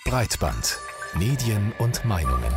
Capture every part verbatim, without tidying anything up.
Breitband. Medien und Meinungen.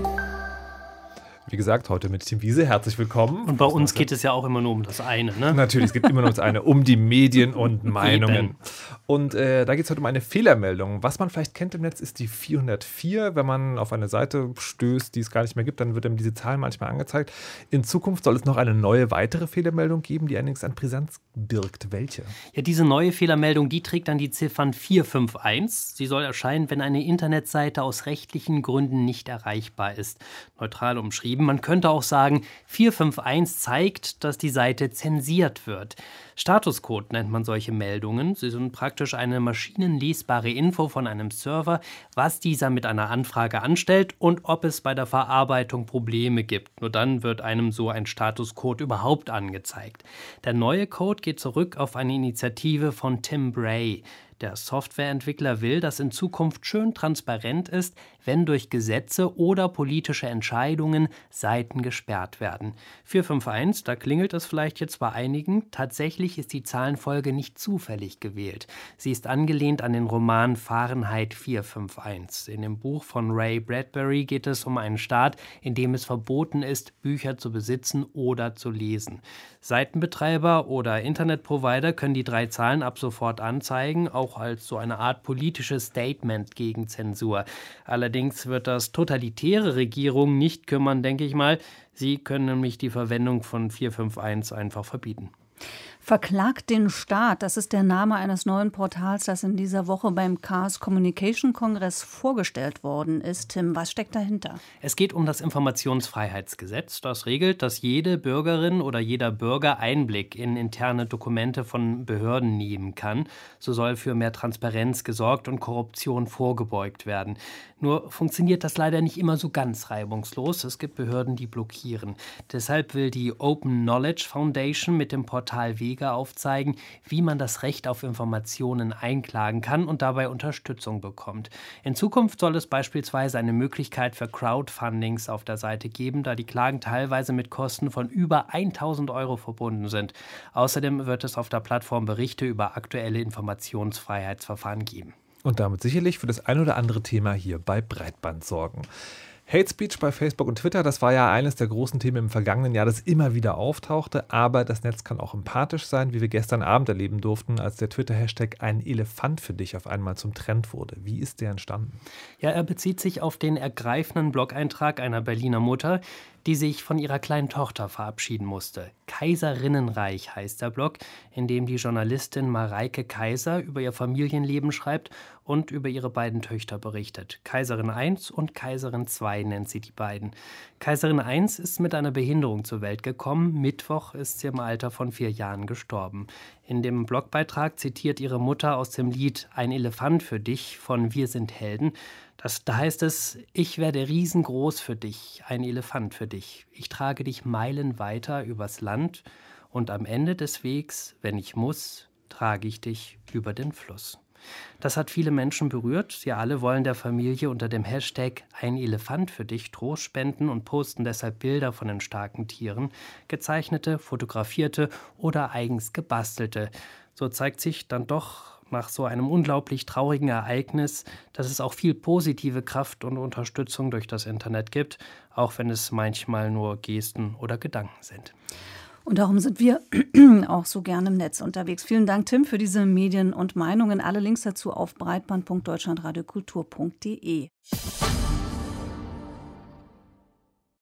Wie gesagt, heute mit Tim Wiese. Herzlich willkommen. Und bei uns geht es ja auch immer nur um das eine, ne? Natürlich, es geht immer nur um das eine, um die Medien und Meinungen. Und äh, da geht es heute um eine Fehlermeldung. Was man vielleicht kennt im Netz, ist die vierhundertvier. Wenn man auf eine Seite stößt, die es gar nicht mehr gibt, dann wird einem diese Zahl manchmal angezeigt. In Zukunft soll es noch eine neue, weitere Fehlermeldung geben, die allerdings an Brisanz birgt. Welche? Ja, diese neue Fehlermeldung, die trägt dann die Ziffern vier fünf eins. Sie soll erscheinen, wenn eine Internetseite aus rechtlichen Gründen nicht erreichbar ist. Neutral umschrieben. Man könnte auch sagen, vier fünf eins zeigt, dass die Seite zensiert wird. Statuscode nennt man solche Meldungen. Sie sind praktisch eine maschinenlesbare Info von einem Server, was dieser mit einer Anfrage anstellt und ob es bei der Verarbeitung Probleme gibt. Nur dann wird einem so ein Statuscode überhaupt angezeigt. Der neue Code geht zurück auf eine Initiative von Tim Bray. Der Softwareentwickler will, dass in Zukunft schön transparent ist, wenn durch Gesetze oder politische Entscheidungen Seiten gesperrt werden. vier fünf eins, da klingelt es vielleicht jetzt bei einigen. Tatsächlich ist die Zahlenfolge nicht zufällig gewählt. Sie ist angelehnt an den Roman Fahrenheit vier fünf eins. In dem Buch von Ray Bradbury geht es um einen Staat, in dem es verboten ist, Bücher zu besitzen oder zu lesen. Seitenbetreiber oder Internetprovider können die drei Zahlen ab sofort anzeigen, auch als so eine Art politisches Statement gegen Zensur. Allerdings wird das totalitäre Regierungen nicht kümmern, denke ich mal. Sie können nämlich die Verwendung von vier fünf eins einfach verbieten. Verklagt den Staat, das ist der Name eines neuen Portals, das in dieser Woche beim Chaos Communication Kongress vorgestellt worden ist. Tim, was steckt dahinter? Es geht um das Informationsfreiheitsgesetz. Das regelt, dass jede Bürgerin oder jeder Bürger Einblick in interne Dokumente von Behörden nehmen kann. So soll für mehr Transparenz gesorgt und Korruption vorgebeugt werden. Nur funktioniert das leider nicht immer so ganz reibungslos. Es gibt Behörden, die blockieren. Deshalb will die Open Knowledge Foundation mit dem Portal Wege aufzeigen, wie man das Recht auf Informationen einklagen kann und dabei Unterstützung bekommt. In Zukunft soll es beispielsweise eine Möglichkeit für Crowdfundings auf der Seite geben, da die Klagen teilweise mit Kosten von über tausend Euro verbunden sind. Außerdem wird es auf der Plattform Berichte über aktuelle Informationsfreiheitsverfahren geben. Und damit sicherlich für das ein oder andere Thema hier bei Breitband sorgen. Hate Speech bei Facebook und Twitter, das war ja eines der großen Themen im vergangenen Jahr, das immer wieder auftauchte. Aber das Netz kann auch empathisch sein, wie wir gestern Abend erleben durften, als der Twitter-Hashtag ein Elefant für dich auf einmal zum Trend wurde. Wie ist der entstanden? Ja, er bezieht sich auf den ergreifenden Blog-Eintrag einer Berliner Mutter, die sich von ihrer kleinen Tochter verabschieden musste. Kaiserinnenreich heißt der Blog, in dem die Journalistin Mareike Kaiser über ihr Familienleben schreibt und über ihre beiden Töchter berichtet. Kaiserin eins und Kaiserin zwei nennt sie die beiden. Kaiserin eins ist mit einer Behinderung zur Welt gekommen. Mittwoch ist sie im Alter von vier Jahren gestorben. In dem Blogbeitrag zitiert ihre Mutter aus dem Lied Ein Elefant für dich von Wir sind Helden. Das, da heißt es, ich werde riesengroß für dich, ein Elefant für dich. Ich trage dich Meilen weiter übers Land und am Ende des Wegs, wenn ich muss, trage ich dich über den Fluss. Das hat viele Menschen berührt. Sie alle wollen der Familie unter dem Hashtag Ein Elefant für dich Trost spenden und posten deshalb Bilder von den starken Tieren, gezeichnete, fotografierte oder eigens gebastelte. So zeigt sich dann doch nach so einem unglaublich traurigen Ereignis, dass es auch viel positive Kraft und Unterstützung durch das Internet gibt, auch wenn es manchmal nur Gesten oder Gedanken sind. Und darum sind wir auch so gerne im Netz unterwegs. Vielen Dank, Tim, für diese Medien und Meinungen. Alle Links dazu auf breitband punkt deutschlandradio kultur punkt de.